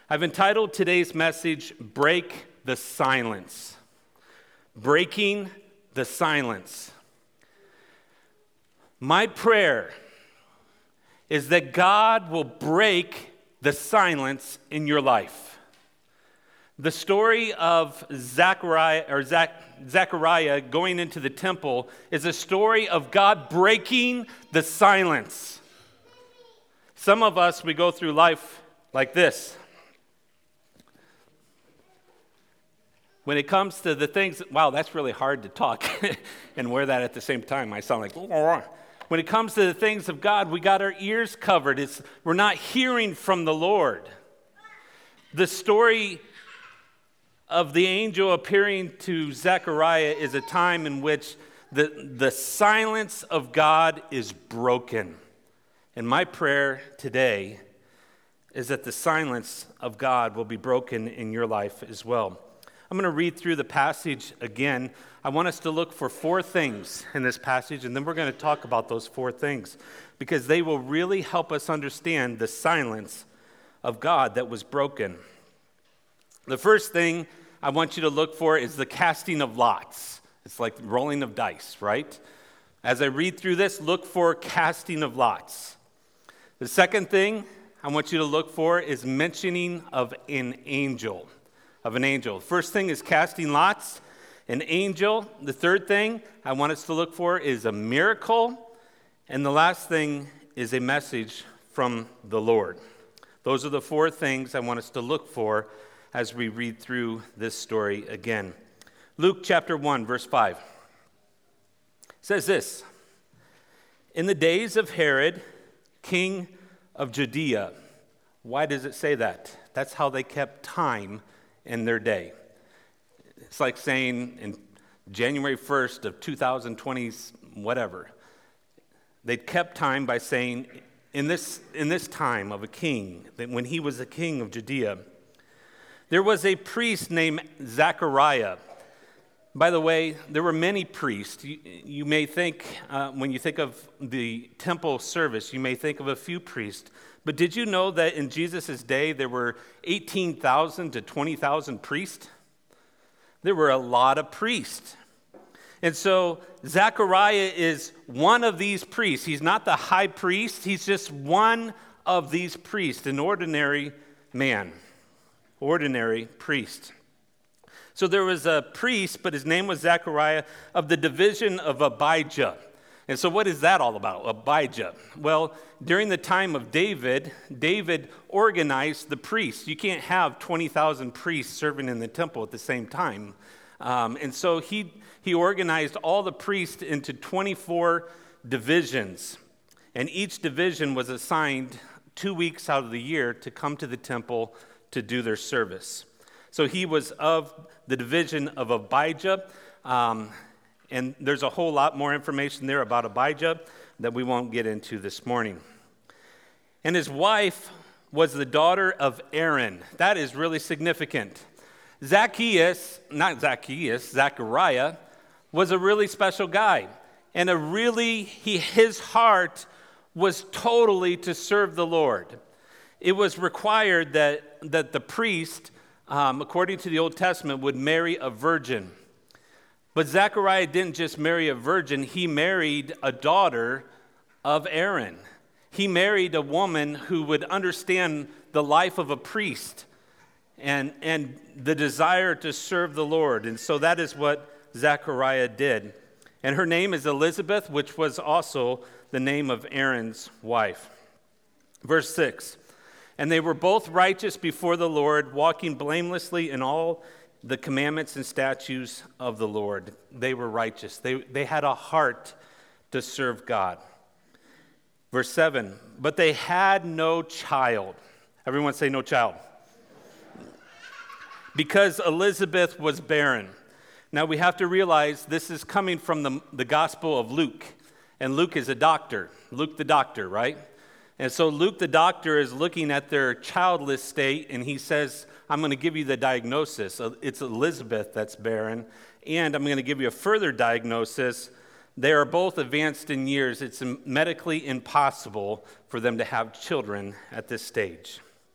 I've entitled today's message, Break the Silence. Breaking the Silence. My prayer is that God will break the silence in your life. The story of Zechariah going into the temple is a story of God breaking the silence. Some of us, we go through life like this. When it comes to the things, wow, that's really hard to talk and wear that at the same time. I sound like, when it comes to the things of God, we got our ears covered. We're not hearing from the Lord. The story of the angel appearing to Zechariah is a time in which the silence of God is broken. And my prayer today is that the silence of God will be broken in your life as well. I'm going to read through the passage again. I want us to look for 4 things in this passage, and then we're going to talk about those 4 things because they will really help us understand the silence of God that was broken. The first thing I want you to look for is the casting of lots. It's like rolling of dice, right? As I read through this, look for casting of lots. The second thing I want you to look for is mentioning of an angel. First thing is casting lots, an angel. The third thing I want us to look for is a miracle. And the last thing is a message from the Lord. Those are the 4 things I want us to look for as we read through this story again. Luke chapter 1, verse 5 says this: In the days of Herod, king of Judea. Why does it say that? That's how they kept time in their day. It's like saying in January 1st of 2020, whatever. They kept time by saying, in this time of a king, that when he was the king of Judea, there was a priest named Zechariah. By the way, there were many priests. You may think, when you think of the temple service, you may think of a few priests. But did you know that in Jesus' day, there were 18,000 to 20,000 priests? There were a lot of priests. And so Zechariah is one of these priests. He's not the high priest. He's just one of these priests, an ordinary man, ordinary priest. So there was a priest, but his name was Zechariah, of the division of Abijah. And so what is that all about, Abijah? Well, during the time of David organized the priests. You can't have 20,000 priests serving in the temple at the same time. And so he organized all the priests into 24 divisions. And each division was assigned 2 weeks out of the year to come to the temple to do their service. So he was of the division of Abijah. And there's a whole lot more information there about Abijah that we won't get into this morning. And his wife was the daughter of Aaron. That is really significant. Zechariah was a really special guy. And his heart was totally to serve the Lord. It was required that the priest, according to the Old Testament, would marry a virgin. But Zechariah didn't just marry a virgin, he married a daughter of Aaron. He married a woman who would understand the life of a priest and the desire to serve the Lord. And so that is what Zechariah did. And her name is Elizabeth, which was also the name of Aaron's wife. Verse 6, and they were both righteous before the Lord, walking blamelessly in all the commandments and statutes of the Lord. They were righteous. They had a heart to serve God. Verse 7, but they had no child. Everyone say no child. Because Elizabeth was barren. Now we have to realize this is coming from the Gospel of Luke. And Luke is a doctor. Luke the doctor, right? And so Luke the doctor is looking at their childless state, and he says, I'm going to give you the diagnosis. It's Elizabeth that's barren, and I'm going to give you a further diagnosis. They are both advanced in years. It's medically impossible for them to have children at this stage.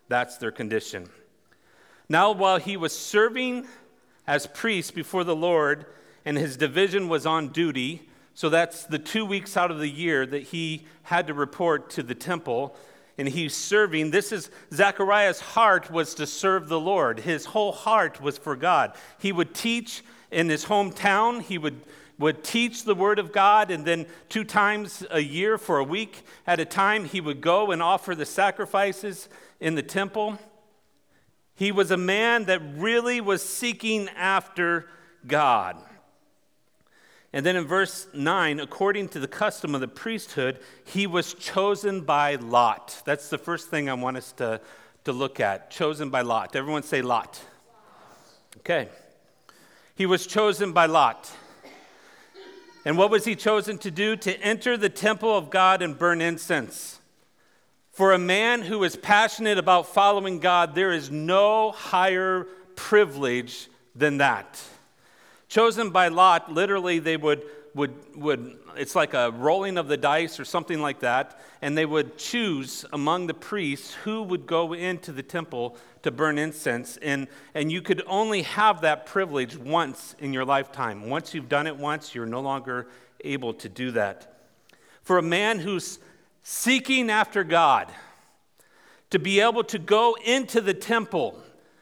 That's their condition. Now, while he was serving as priest before the Lord, and his division was on duty, so that's the 2 weeks out of the year that he had to report to the temple, and he's serving. This is Zechariah's heart was to serve the Lord. His whole heart was for God. He would teach in his hometown. He would teach the word of God, and then 2 times a year for a week at a time, he would go and offer the sacrifices in the temple. He was a man that really was seeking after God. And then in verse 9, according to the custom of the priesthood, he was chosen by lot. That's the first thing I want us to look at. Chosen by lot. Everyone say lot. Okay. He was chosen by lot. And what was he chosen to do? To enter the temple of God and burn incense. For a man who is passionate about following God, there is no higher privilege than that. Chosen by lot, literally they would it's like a rolling of the dice or something like that, and they would choose among the priests who would go into the temple to burn incense, and you could only have that privilege once in your lifetime. Once you've done it once, you're no longer able to do that. For a man who's seeking after God, to be able to go into the temple,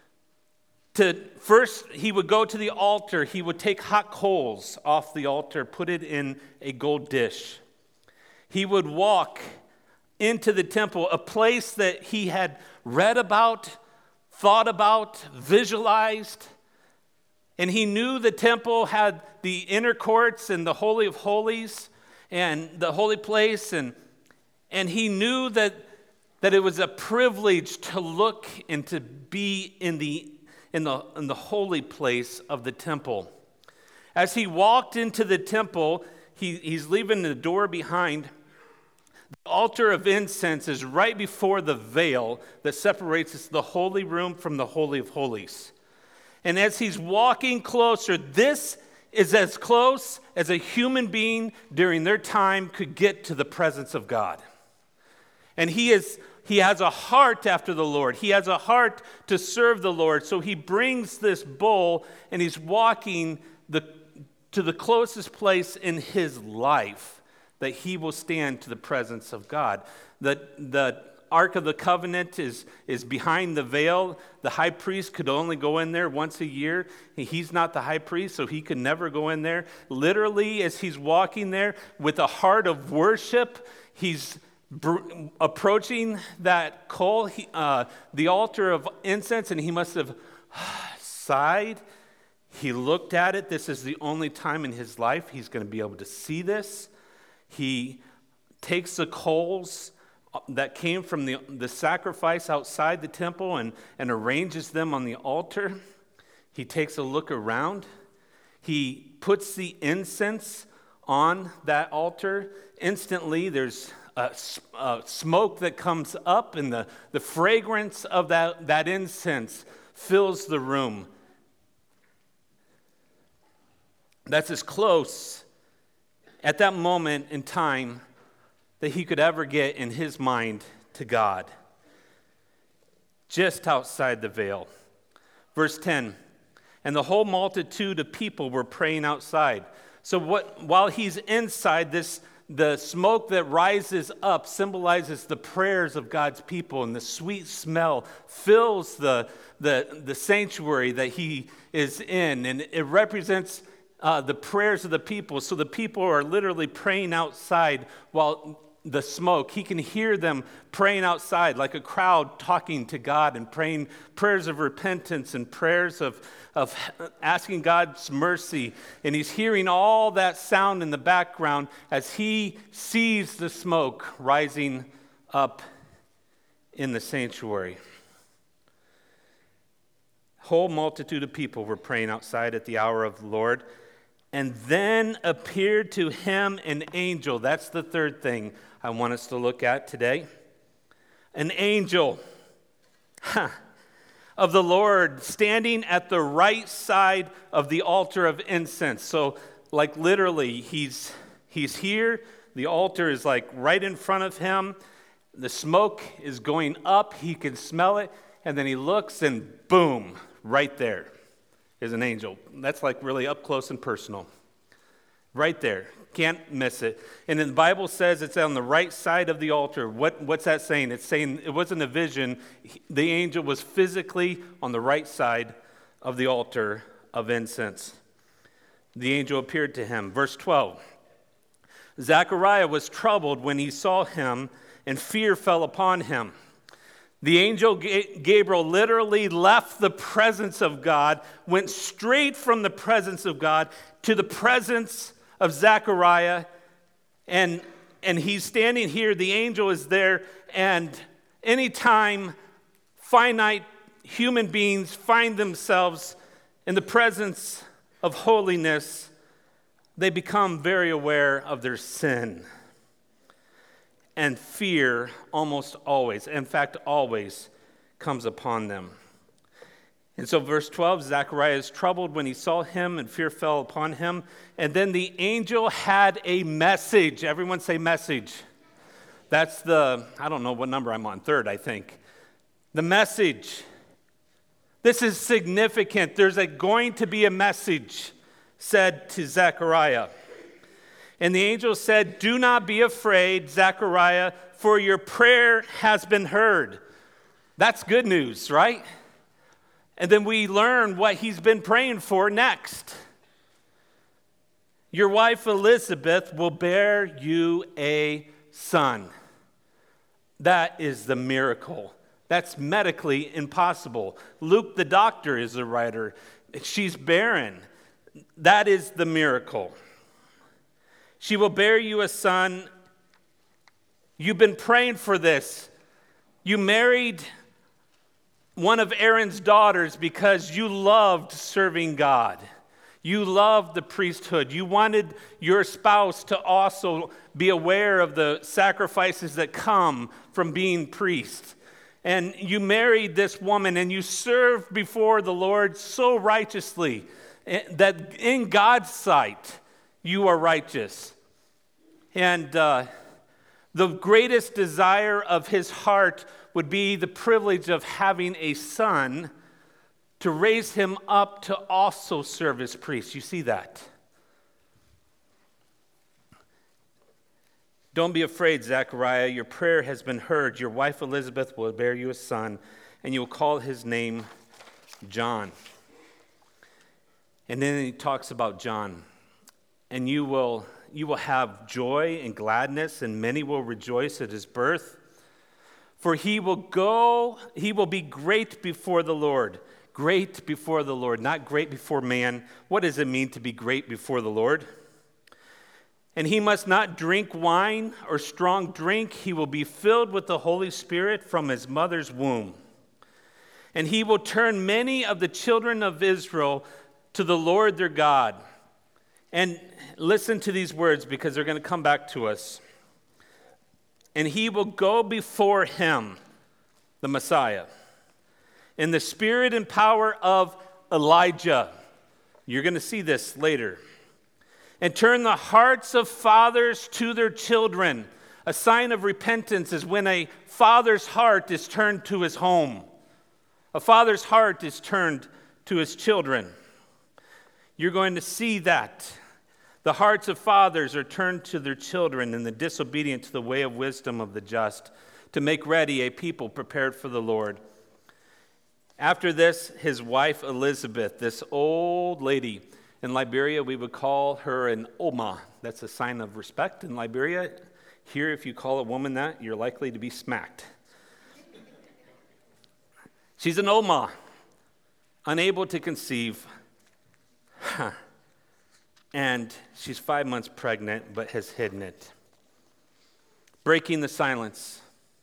first, he would go to the altar. He would take hot coals off the altar, put it in a gold dish. He would walk into the temple, a place that he had read about, thought about, visualized. And he knew the temple had the inner courts and the Holy of Holies and the holy place. And he knew that it was a privilege to look and to be in the holy place of the temple. As he walked into the temple, he's leaving the door behind. The altar of incense is right before the veil that separates the holy room from the Holy of Holies. And as he's walking closer, this is as close as a human being during their time could get to the presence of God. And he has a heart after the Lord. He has a heart to serve the Lord. So he brings this bull and he's walking to the closest place in his life that he will stand to the presence of God. The Ark of the Covenant is behind the veil. The high priest could only go in there once a year. He's not the high priest, so he could never go in there. Literally, as he's walking there with a heart of worship, he's approaching that coal, the altar of incense, and he must have sighed. He looked at it. This is the only time in his life he's going to be able to see this. He takes the coals that came from the sacrifice outside the temple and arranges them on the altar. He takes a look around. He puts the incense on that altar. Instantly, there's smoke that comes up, and the fragrance of that incense fills the room. That's as close at that moment in time that he could ever get in his mind to God. Just outside the veil. Verse 10, and the whole multitude of people were praying outside. So while he's inside, the smoke that rises up symbolizes the prayers of God's people, and the sweet smell fills the sanctuary that he is in, and it represents the prayers of the people. So the people are literally praying outside while the smoke, he can hear them praying outside like a crowd talking to God and praying prayers of repentance and prayers of asking God's mercy. And he's hearing all that sound in the background as he sees the smoke rising up in the sanctuary. Whole multitude of people were praying outside at the hour of the Lord. And then appeared to him an angel. That's the third thing I want us to look at today. An angel of the Lord standing at the right side of the altar of incense. So, like literally, he's here. The altar is like right in front of him. The smoke is going up. He can smell it. And then he looks and boom, right there is an angel. That's like really up close and personal. Right there. Can't miss it. And then the Bible says it's on the right side of the altar. What's that saying? It's saying it wasn't a vision. The angel was physically on the right side of the altar of incense. The angel appeared to him. Verse 12. Zechariah was troubled when he saw him, and fear fell upon him. The angel Gabriel literally left the presence of God, went straight from the presence of God to the presence of Zechariah, and he's standing here. The angel is there, and anytime finite human beings find themselves in the presence of holiness, they become very aware of their sin. And fear almost always, in fact, always comes upon them. And so verse 12, Zechariah is troubled when he saw him, and fear fell upon him. And then the angel had a message. Everyone say message. That's I don't know what number I'm on, third, I think. The message. This is significant. There's going to be a message said to Zechariah. And the angel said, "Do not be afraid, Zechariah, for your prayer has been heard." That's good news, right? And then we learn what he's been praying for next. Your wife Elizabeth will bear you a son. That is the miracle. That's medically impossible. Luke the doctor is the writer. She's barren. That is the miracle. She will bear you a son. You've been praying for this. You married one of Aaron's daughters because you loved serving God. You loved the priesthood. You wanted your spouse to also be aware of the sacrifices that come from being priest. And you married this woman, and you served before the Lord so righteously that in God's sight you are righteous. And the greatest desire of his heart would be the privilege of having a son to raise him up to also serve as priest. You see that? Don't be afraid, Zechariah. Your prayer has been heard. Your wife Elizabeth will bear you a son, and you will call his name John. And then he talks about John. And you will have joy and gladness, and many will rejoice at his birth. For he will be great before the Lord. Great before the Lord, not great before man. What does it mean to be great before the Lord? And he must not drink wine or strong drink. He will be filled with the Holy Spirit from his mother's womb. And he will turn many of the children of Israel to the Lord their God. And listen to these words because they're going to come back to us. And he will go before him, the Messiah, in the spirit and power of Elijah. You're going to see this later. And turn the hearts of fathers to their children. A sign of repentance is when a father's heart is turned to his home. A father's heart is turned to his children. You're going to see that. The hearts of fathers are turned to their children, and the disobedient to the way of wisdom of the just, to make ready a people prepared for the Lord. After this, his wife Elizabeth, this old lady, in Liberia we would call her an Oma. That's a sign of respect in Liberia. Here, if you call a woman that, you're likely to be smacked. She's an Oma, unable to conceive. And she's 5 months pregnant, but has hidden it. Breaking the silence.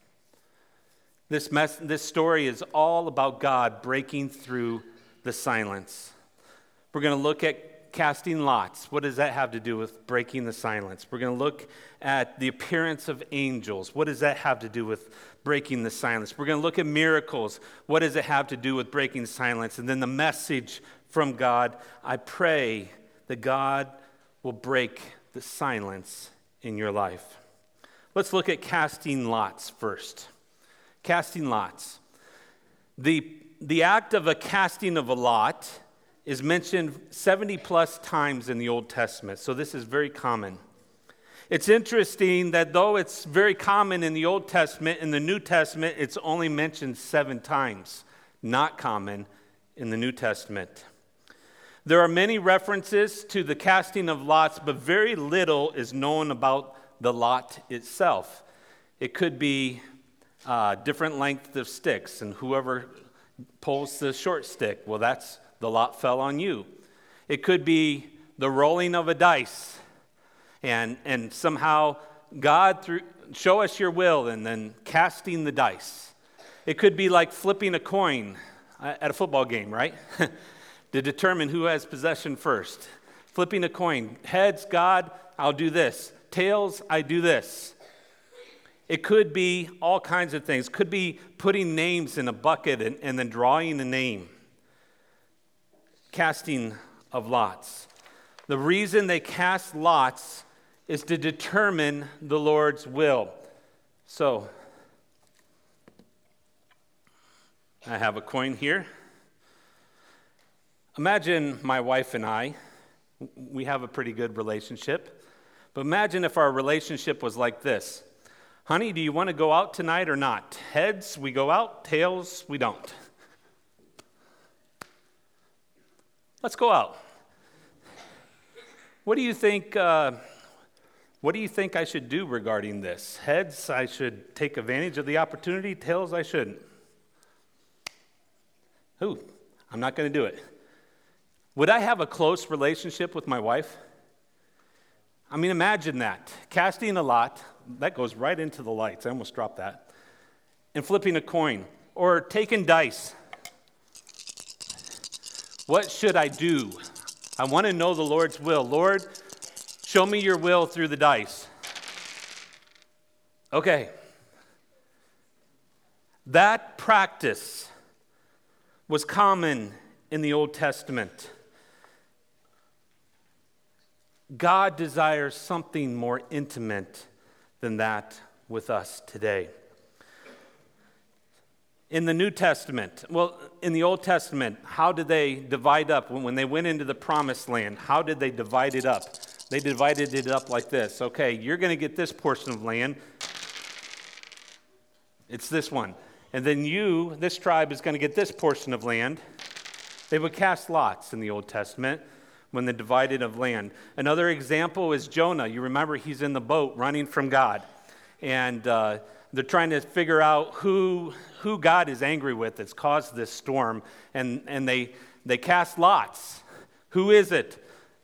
This story is all about God breaking through the silence. We're going to look at casting lots. What does that have to do with breaking the silence? We're going to look at the appearance of angels. What does that have to do with breaking the silence? We're going to look at miracles. What does it have to do with breaking silence? And then the message from God. I pray that God will break the silence in your life. Let's look at casting lots first. Casting lots. The act of a casting of a lot is mentioned 70 plus times in the Old Testament, so this is very common. It's interesting that though it's very common in the Old Testament, in the New Testament, it's only mentioned 7 times, not common in the New Testament. There are many references to the casting of lots, but very little is known about the lot itself. It could be different length of sticks, and whoever pulls the short stick, well, that's the lot fell on you. It could be the rolling of a dice, and somehow God show us your will, and then casting the dice. It could be like flipping a coin at a football game, right? To determine who has possession first. Flipping a coin. Heads, God, I'll do this. Tails, I do this. It could be all kinds of things. Could be putting names in a bucket and then drawing a name. Casting of lots. The reason they cast lots is to determine the Lord's will. So, I have a coin here. Imagine my wife and I, we have a pretty good relationship, but imagine if our relationship was like this. Honey, do you want to go out tonight or not? Heads, we go out. Tails, we don't. Let's go out. What do you think I should do regarding this? Heads, I should take advantage of the opportunity. Tails, I shouldn't. Ooh, I'm not going to do it. Would I have a close relationship with my wife? I mean, imagine that. Casting a lot, that goes right into the lights. I almost dropped that. And flipping a coin. Or taking dice. What should I do? I want to know the Lord's will. Lord, show me your will through the dice. Okay. That practice was common in the Old Testament. God desires something more intimate than that with us today. In the New Testament, in the Old Testament, how did they divide up? When they went into the Promised Land, how did they divide it up? They divided it up like this. Okay, you're going to get this portion of land. It's this one. And then this tribe is going to get this portion of land. They would cast lots in the Old Testament when they divided of land. Another example is Jonah. You remember he's in the boat running from God. And they're trying to figure out who God is angry with that's caused this storm. And they cast lots. Who is it?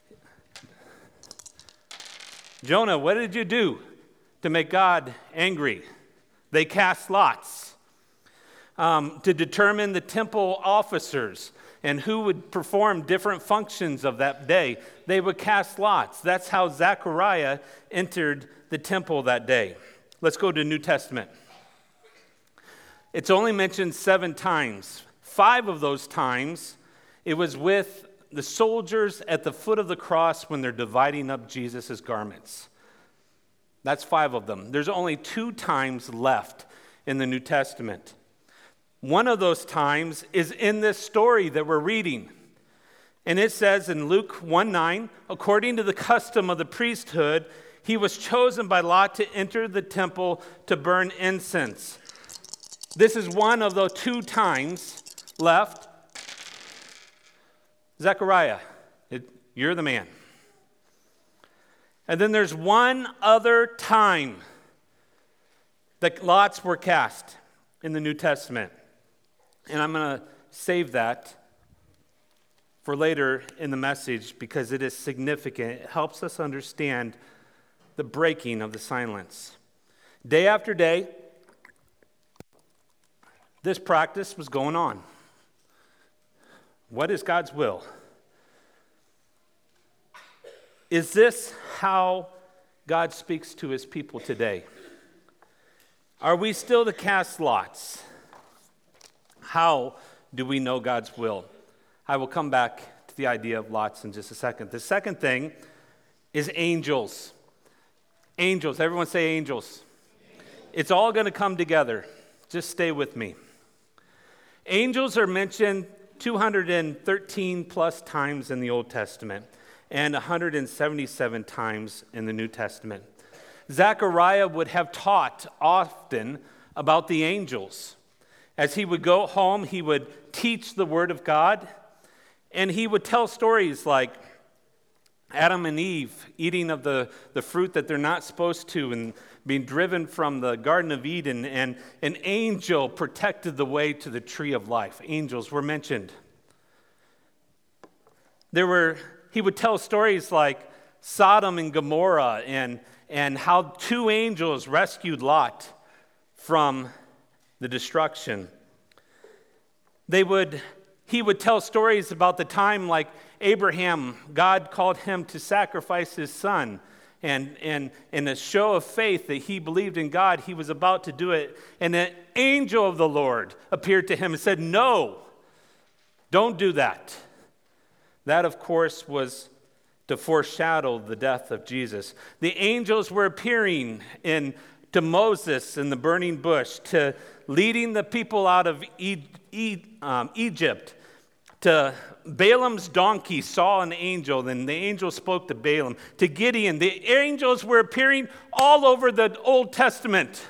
Jonah, what did you do to make God angry? They cast lots to determine the temple officers and who would perform different functions of that day. They would cast lots. That's how Zechariah entered the temple that day. Let's go to New Testament. It's only mentioned 7 times. 5 of those times, it was with the soldiers at the foot of the cross when they're dividing up Jesus' garments. That's 5 of them. There's only 2 times left in the New Testament. One of those times is in this story that we're reading. And it says in Luke 1:9, according to the custom of the priesthood, he was chosen by lot to enter the temple to burn incense. This is one of the 2 times left. Zechariah, you're the man. And then there's one other time that lots were cast in the New Testament. And I'm going to save that for later in the message because it is significant. It helps us understand the breaking of the silence. Day after day, this practice was going on. What is God's will? Is this how God speaks to his people today? Are we still to cast lots? How do we know God's will? I will come back to the idea of lots in just a second. The second thing is angels. Angels. Everyone say angels. it's all going to come together. Just stay with me. Angels are mentioned 213 plus times in the Old Testament and 177 times in the New Testament. Zechariah would have taught often about the angels. As he would go home, he would teach the Word of God, and he would tell stories like Adam and Eve eating of the fruit that they're not supposed to and being driven from the Garden of Eden, and an angel protected the way to the tree of life. Angels were mentioned. He would tell stories like Sodom and Gomorrah and how two angels rescued Lot from the destruction. He would tell stories about the time like Abraham, God called him to sacrifice his son. And in a show of faith that he believed in God, he was about to do it. And an angel of the Lord appeared to him and said, "No, don't do that." That, of course, was to foreshadow the death of Jesus. The angels were appearing to Moses in the burning bush, to leading the people out of Egypt. To Balaam's donkey saw an angel, then the angel spoke to Balaam. To Gideon, the angels were appearing all over the Old Testament.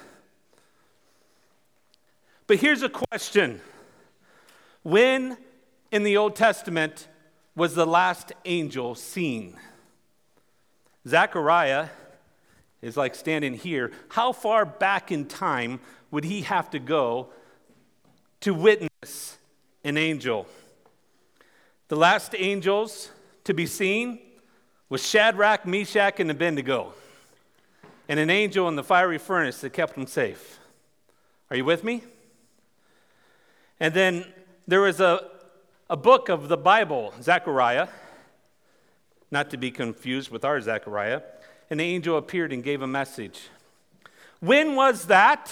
But here's a question. When in the Old Testament was the last angel seen? Zechariah is like standing here. How far back in time would he have to go to witness an angel? The last angels to be seen was Shadrach, Meshach, and Abednego, and an angel in the fiery furnace that kept them safe. Are you with me? And then there was a book of the Bible, Zechariah, not to be confused with our Zechariah. An angel appeared and gave a message. When was that?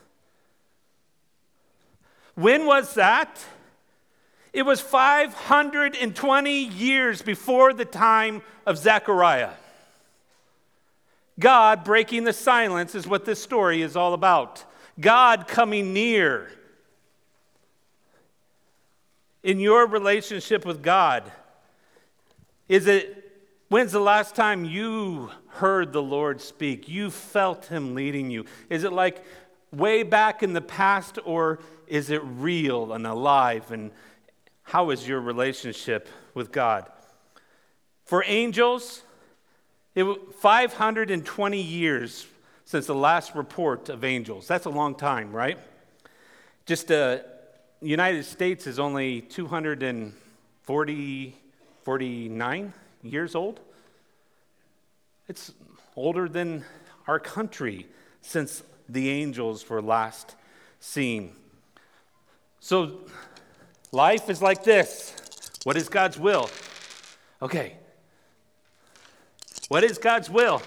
When was that? It was 520 years before the time of Zechariah. God breaking the silence is what this story is all about. God coming near. In your relationship with God, when's the last time you heard the Lord speak? You felt Him leading you. Is it like way back in the past, or is it real and alive? And how is your relationship with God? For angels, it was 520 years since the last report of angels. That's a long time, right? Just the United States is only 249 years old. It's older than our country since the angels were last seen. So life is like this. What is God's will? Okay. What is God's will?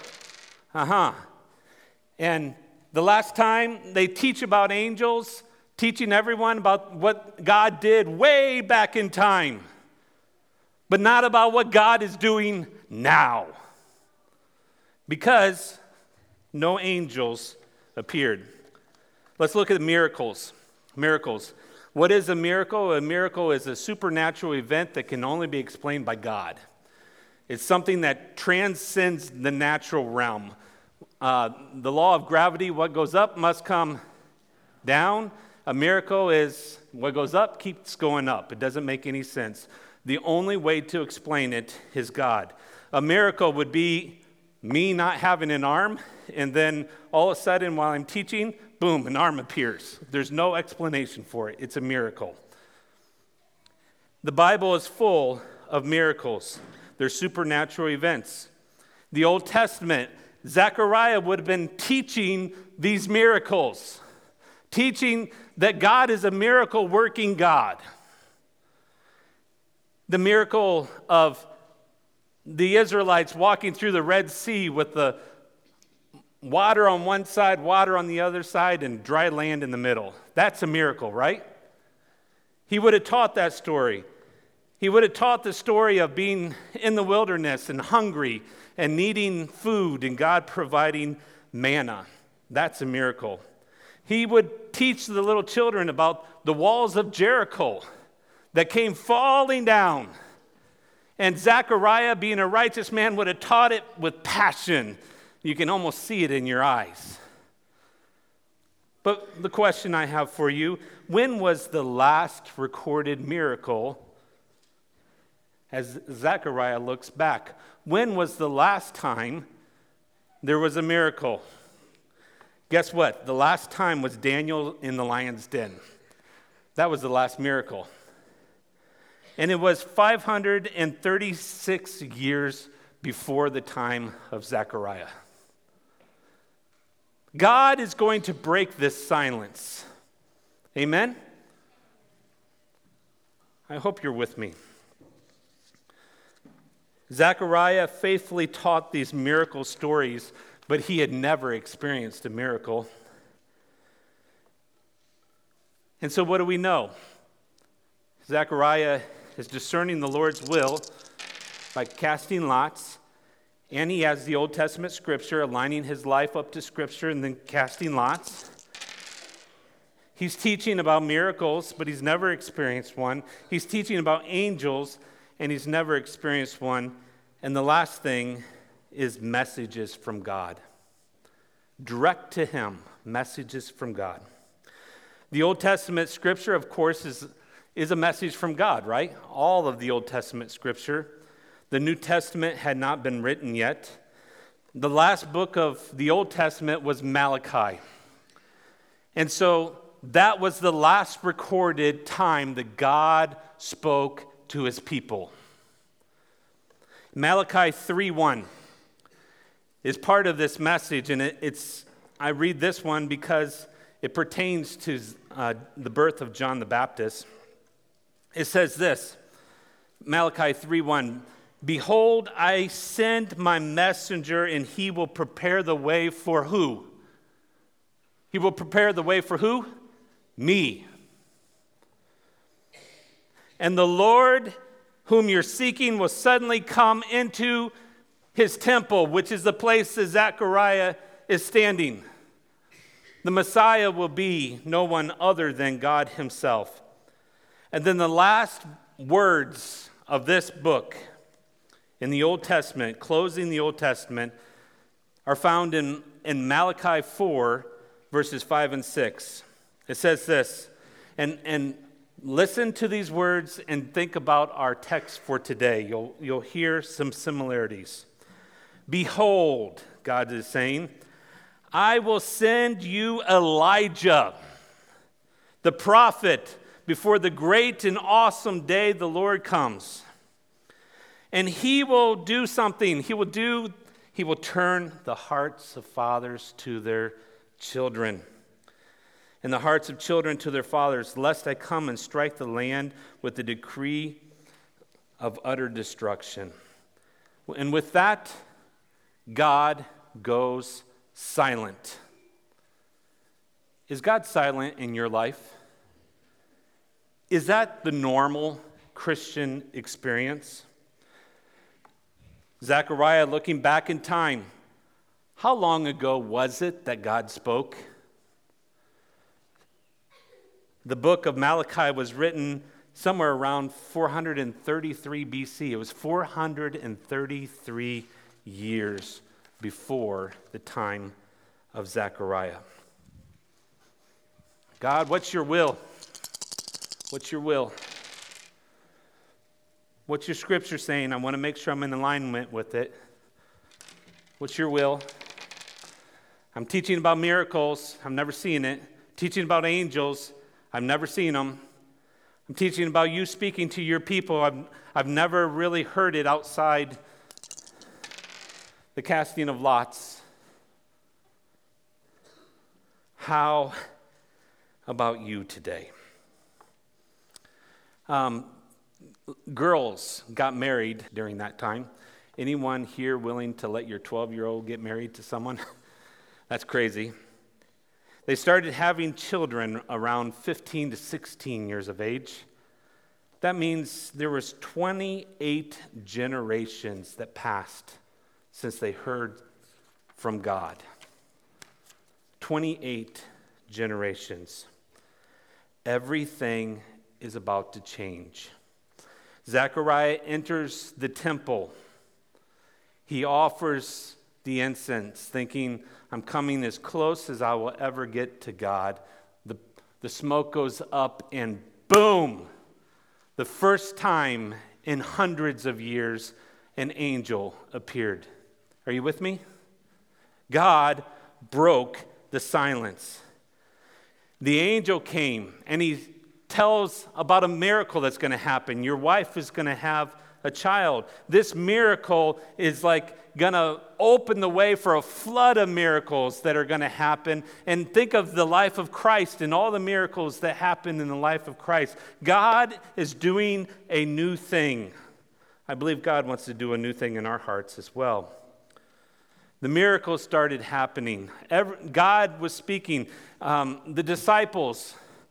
And the last time they teach about angels, teaching everyone about what God did way back in time, but not about what God is doing now. Because no angels appeared. Let's look at miracles. Miracles. What is a miracle? A miracle is a supernatural event that can only be explained by God. It's something that transcends the natural realm. The law of gravity, what goes up must come down. A miracle is what goes up keeps going up. It doesn't make any sense. The only way to explain it is God. A miracle would be me not having an arm, and then all of a sudden while I'm teaching, boom, an arm appears. There's no explanation for it. It's a miracle. The Bible is full of miracles. They're supernatural events. The Old Testament, Zechariah would have been teaching these miracles, teaching that God is a miracle-working God. The miracle of the Israelites walking through the Red Sea with the water on one side, water on the other side, and dry land in the middle. That's a miracle, right? He would have taught that story. He would have taught the story of being in the wilderness and hungry and needing food and God providing manna. That's a miracle. He would teach the little children about the walls of Jericho that came falling down. And Zechariah, being a righteous man, would have taught it with passion. You can almost see it in your eyes. But the question I have for you, when was the last recorded miracle, as Zechariah looks back, when was the last time there was a miracle? Guess what? The last time was Daniel in the lion's den. That was the last miracle. And it was 536 years before the time of Zechariah. God is going to break this silence. Amen? I hope you're with me. Zechariah faithfully taught these miracle stories, but he had never experienced a miracle. And so what do we know? Zechariah is discerning the Lord's will by casting lots, and he has the Old Testament scripture, aligning his life up to scripture and then casting lots. He's teaching about miracles, but he's never experienced one. He's teaching about angels, and he's never experienced one. And the last thing is messages from God. Direct to him, messages from God. The Old Testament scripture, of course, is a message from God, right? All of the Old Testament scripture. The New Testament had not been written yet. The last book of the Old Testament was Malachi. And so that was the last recorded time that God spoke to his people. Malachi 3:1 is part of this message, and I read this one because it pertains to the birth of John the Baptist. It says this, Malachi 3:1, "Behold, I send my messenger, and he will prepare the way for who? He will prepare the way for who? Me. And the Lord whom you're seeking will suddenly come into his temple," which is the place that Zechariah is standing. The Messiah will be no one other than God himself. And then the last words of this book in the Old Testament, closing the Old Testament, are found in Malachi 4, verses 5 and 6. It says this, and listen to these words and think about our text for today. You'll hear some similarities. "Behold," God is saying, "I will send you Elijah, the prophet, before the great and awesome day the Lord comes. And he will do something. He will turn the hearts of fathers to their children, and the hearts of children to their fathers, lest I come and strike the land with the decree of utter destruction." And with that, God goes silent. Is God silent in your life? Is that the normal Christian experience? Zechariah, looking back in time, how long ago was it that God spoke? The book of Malachi was written somewhere around 433 BC. It was 433 years before the time of Zechariah. God, what's your will? What's your will? What's your scripture saying? I want to make sure I'm in alignment with it. What's your will? I'm teaching about miracles. I've never seen it. Teaching about angels. I've never seen them. I'm teaching about you speaking to your people. I've never really heard it outside the casting of lots. How about you today? Girls got married during that time. Anyone here willing to let your 12-year-old get married to someone? That's crazy. They started having children around 15 to 16 years of age. That means there was 28 generations that passed since they heard from God. 28 generations. Everything is about to change. Zechariah enters the temple. He offers the incense, thinking, I'm coming as close as I will ever get to God. The smoke goes up, and boom! The first time in hundreds of years, an angel appeared. Are you with me? God broke the silence. The angel came, and he tells about a miracle that's going to happen. Your wife is going to have a child. This miracle is like going to open the way for a flood of miracles that are going to happen. And think of the life of Christ and all the miracles that happen in the life of Christ. God is doing a new thing. I believe God wants to do a new thing in our hearts as well. The miracles started happening. God was speaking. The disciples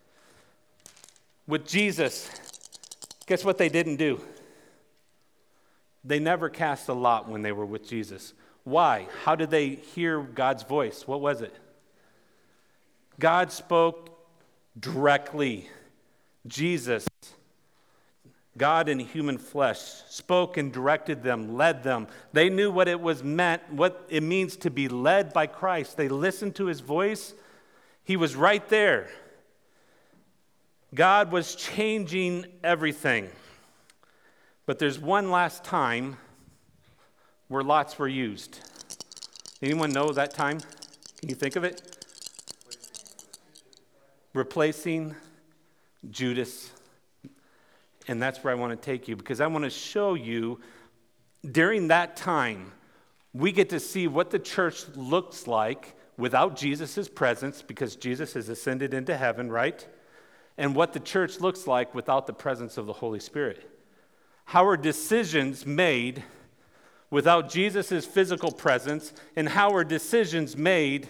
with Jesus, guess what they didn't do? They never cast a lot when they were with Jesus. Why? How did they hear God's voice? What was it? God spoke directly. Jesus, God in human flesh, spoke and directed them, led them. They knew what it means to be led by Christ. They listened to his voice. He was right there. God was changing everything. But there's one last time where lots were used. Anyone know that time? Can you think of it? Replacing Judas. And that's where I want to take you, because I want to show you during that time, we get to see what the church looks like without Jesus' presence, because Jesus has ascended into heaven, right? And what the church looks like without the presence of the Holy Spirit. How are decisions made without Jesus' physical presence, and how are decisions made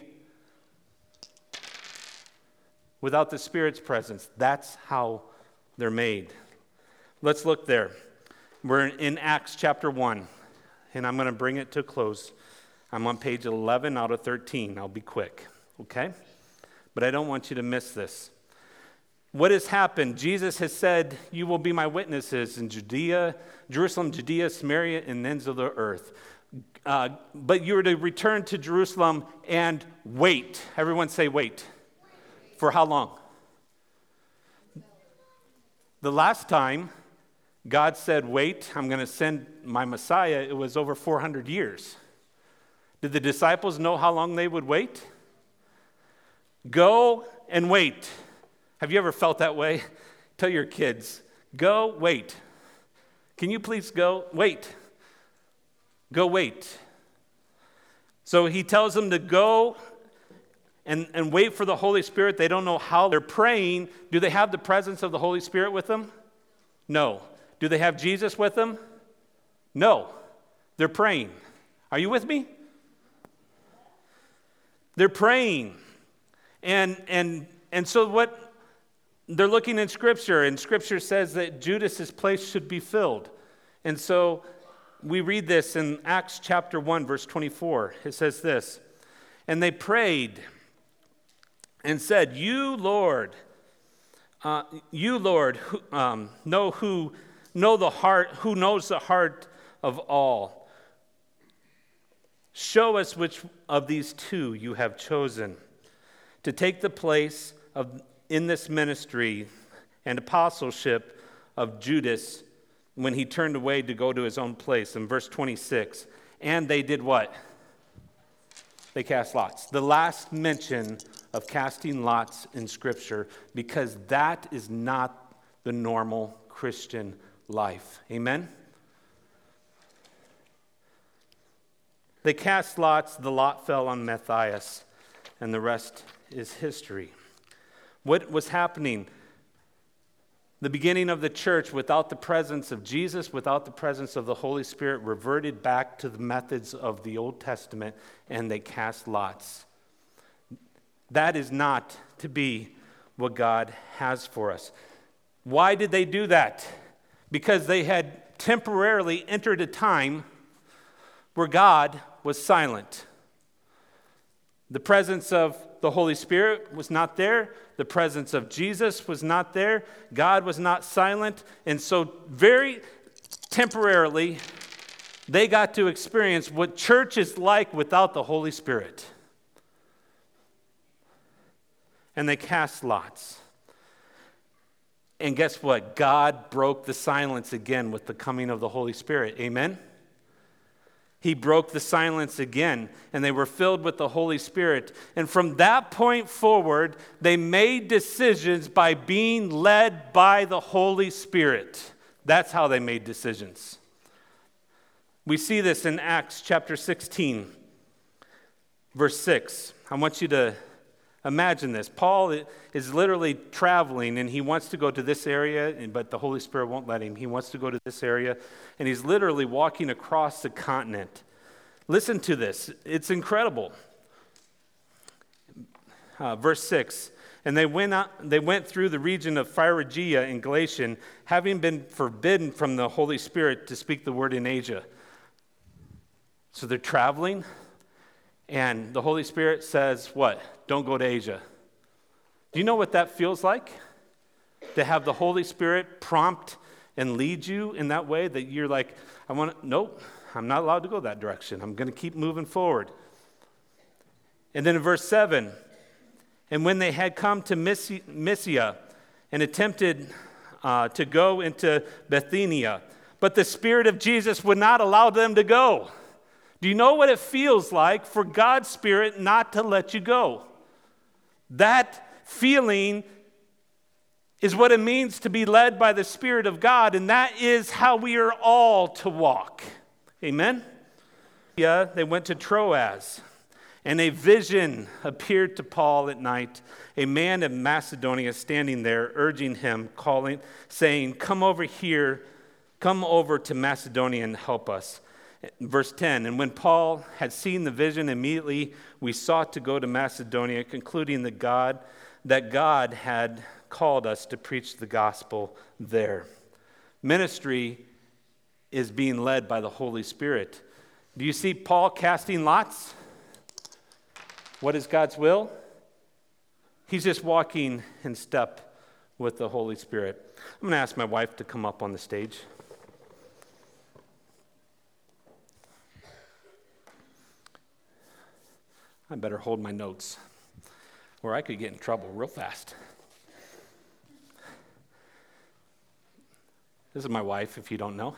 without the Spirit's presence? That's how they're made. Let's look there. We're in Acts chapter 1, and I'm going to bring it to a close. I'm on page 11 out of 13. I'll be quick, okay? But I don't want you to miss this. What has happened? Jesus has said, you will be my witnesses in Judea, Jerusalem, Judea, Samaria, and ends of the earth. But you are to return to Jerusalem and wait. Everyone say wait. For how long? The last time God said, wait, I'm going to send my Messiah, it was over 400 years. Did the disciples know how long they would wait? Go and wait. Have you ever felt that way? Tell your kids, go wait. Can you please go wait? Go wait. So he tells them to go and wait for the Holy Spirit. They don't know how. They're praying. Do they have the presence of the Holy Spirit with them? No. Do they have Jesus with them? No. They're praying. Are you with me? They're praying. And so what they're looking in Scripture, and Scripture says that Judas's place should be filled. And so we read this in Acts chapter 1, verse 24. It says this, and they prayed and said, You, Lord, who knows the heart of all. Show us which of these two you have chosen to take the place of in this ministry and apostleship of Judas when he turned away to go to his own place. In verse 26, and they did what? They cast lots. The last mention of casting lots in Scripture, because that is not the normal Christian life. Amen? They cast lots, the lot fell on Matthias, and the rest is history. What was happening? The beginning of the church, without the presence of Jesus, without the presence of the Holy Spirit, reverted back to the methods of the Old Testament, and they cast lots. That is not to be what God has for us. Why did they do that? Because they had temporarily entered a time where God was silent. The presence of The Holy Spirit was not there. The presence of Jesus was not there. God was not silent. And so very temporarily, they got to experience what church is like without the Holy Spirit. And they cast lots. And guess what? God broke the silence again with the coming of the Holy Spirit. Amen? He broke the silence again, and they were filled with the Holy Spirit. And from that point forward, they made decisions by being led by the Holy Spirit. That's how they made decisions. We see this in Acts chapter 16, verse 6. I want you to imagine this. Paul is literally traveling, and he wants to go to this area, but the Holy Spirit won't let him. He wants to go to this area, and he's literally walking across the continent. Listen to this. It's incredible. Verse 6. And they went through the region of Phrygia and Galatia, having been forbidden from the Holy Spirit to speak the word in Asia. So they're traveling, and the Holy Spirit says, what? Don't go to Asia. Do you know what that feels like? To have the Holy Spirit prompt and lead you in that way that you're like, nope, I'm not allowed to go that direction. I'm going to keep moving forward. And then in verse 7, and when they had come to Mysia and attempted to go into Bithynia, but the Spirit of Jesus would not allow them to go. Do you know what it feels like for God's Spirit not to let you go? That feeling is what it means to be led by the Spirit of God, and that is how we are all to walk. Amen? Yeah, they went to Troas, and a vision appeared to Paul at night. A man of Macedonia standing there, urging him, saying, come over to Macedonia and help us. Verse 10, and when Paul had seen the vision, immediately we sought to go to Macedonia, concluding that God had called us to preach the gospel there. Ministry is being led by the Holy Spirit. Do you see Paul casting lots? What is God's will? He's just walking in step with the Holy Spirit. I'm going to ask my wife to come up on the stage. I better hold my notes, or I could get in trouble real fast. This is my wife, if you don't know.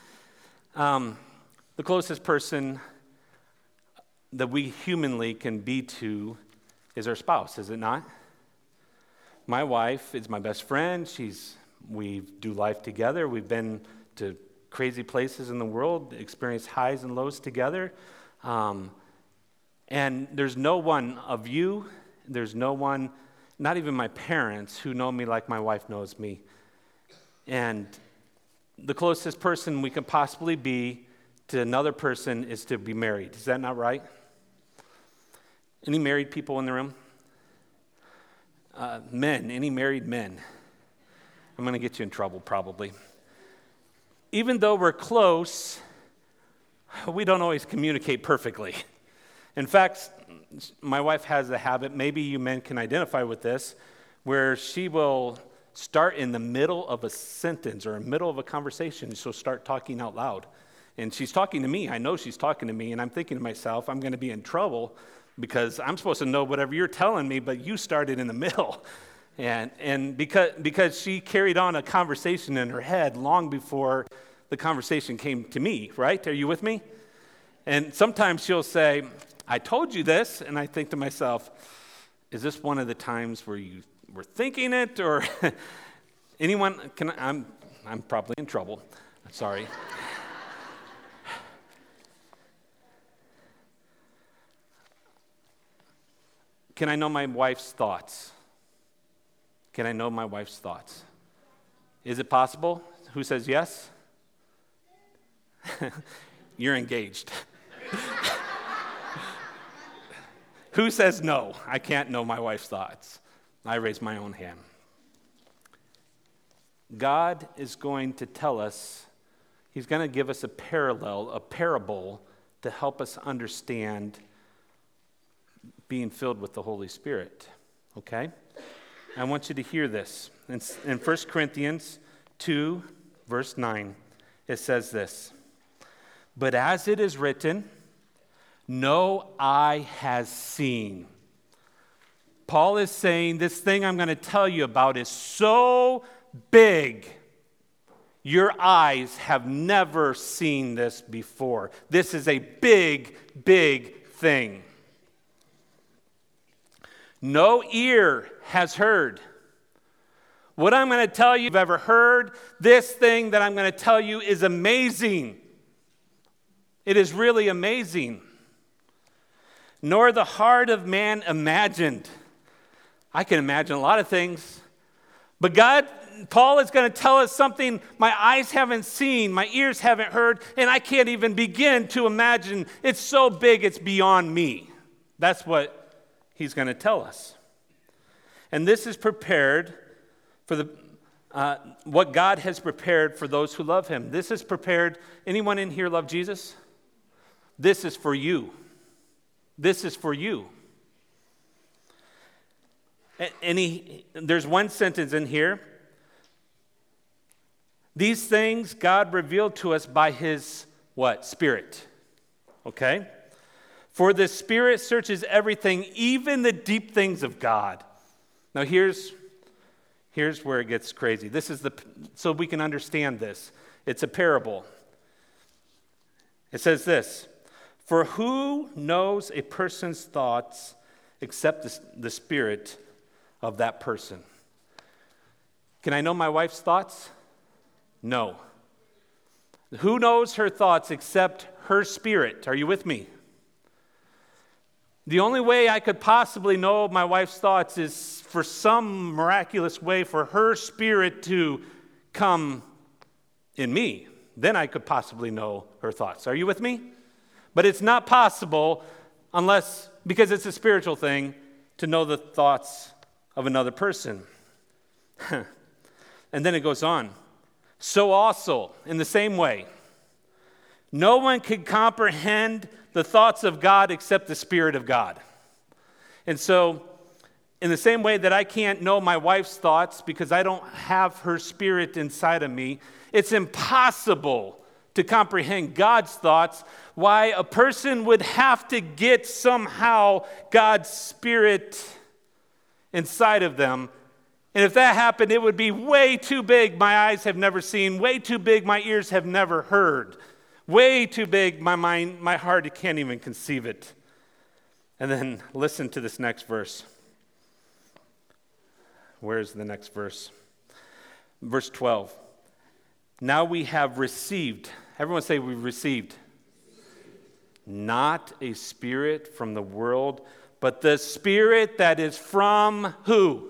The closest person that we humanly can be to is our spouse, is it not? My wife is my best friend. We do life together. We've been to crazy places in the world, experienced highs and lows together. And there's no one of you, there's no one, not even my parents, who know me like my wife knows me. And the closest person we can possibly be to another person is to be married. Is that not right? Any married people in the room? Men, any married men? I'm going to get you in trouble probably. Even though we're close, we don't always communicate perfectly. In fact, my wife has a habit, maybe you men can identify with this, where she will start in the middle of a sentence or in the middle of a conversation. She'll start talking out loud. And she's talking to me. I know she's talking to me, and I'm thinking to myself, I'm going to be in trouble because I'm supposed to know whatever you're telling me, but you started in the middle. And because she carried on a conversation in her head long before the conversation came to me, right? Are you with me? And sometimes she'll say, I told you this, and I think to myself, is this one of the times where you were thinking it, or anyone? I'm probably in trouble. Sorry. Can I know my wife's thoughts? Can I know my wife's thoughts? Is it possible? Who says yes? You're engaged. Who says no? I can't know my wife's thoughts. I raise my own hand. God is going to tell us, he's going to give us a parable to help us understand being filled with the Holy Spirit. Okay? I want you to hear this. In 1 Corinthians 2, verse 9, it says this, "But as it is written, no eye has seen." Paul is saying this thing I'm going to tell you about is so big, your eyes have never seen this before. This is a big, big thing. No ear has heard. What I'm going to tell you, if you've ever heard, this thing that I'm going to tell you is amazing. It is really amazing. Nor the heart of man imagined. I can imagine a lot of things. But Paul is going to tell us something my eyes haven't seen, my ears haven't heard, and I can't even begin to imagine. It's so big, it's beyond me. That's what he's going to tell us. And this is prepared for what God has prepared for those who love him. This is prepared. Anyone in here love Jesus? This is for you. This is for you. And there's one sentence in here. These things God revealed to us by his what? Spirit. Okay? For the Spirit searches everything, even the deep things of God. Now here's where it gets crazy. So we can understand this. It's a parable. It says this, "For who knows a person's thoughts except the spirit of that person?" Can I know my wife's thoughts? No. Who knows her thoughts except her spirit? Are you with me? The only way I could possibly know my wife's thoughts is for some miraculous way for her spirit to come in me. Then I could possibly know her thoughts. Are you with me? But it's not possible because it's a spiritual thing, to know the thoughts of another person. And then it goes on. So also, in the same way, no one can comprehend the thoughts of God except the Spirit of God. And so, in the same way that I can't know my wife's thoughts because I don't have her spirit inside of me, it's impossible to comprehend God's thoughts, why a person would have to get somehow God's Spirit inside of them. And if that happened, it would be way too big. My eyes have never seen, way too big. My ears have never heard, way too big. My mind, my heart can't even conceive it. And then listen to this next verse. Where's the next verse? Verse 12. Now we have received, everyone say we've received, not a spirit from the world, but the Spirit that is from who?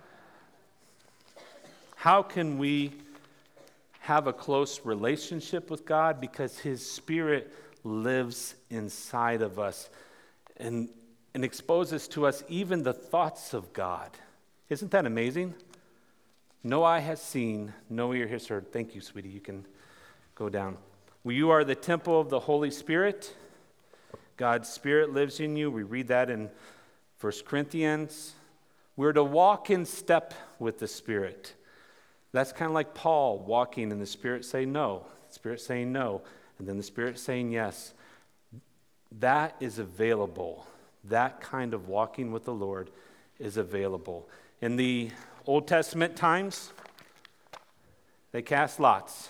How can we have a close relationship with God? Because his Spirit lives inside of us and exposes to us even the thoughts of God. Isn't that amazing? No eye has seen, no ear has heard. Thank you, sweetie. You can go down. Well, you are the temple of the Holy Spirit. God's Spirit lives in you. We read that in 1 Corinthians. We're to walk in step with the Spirit. That's kind of like Paul walking and the Spirit saying no, the Spirit saying no, and then the Spirit saying yes. That is available. That kind of walking with the Lord is available. In the Old Testament times, they cast lots.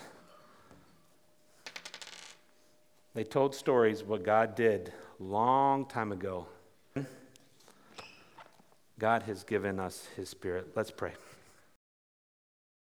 They told stories what God did a long time ago. God has given us his Spirit. Let's pray.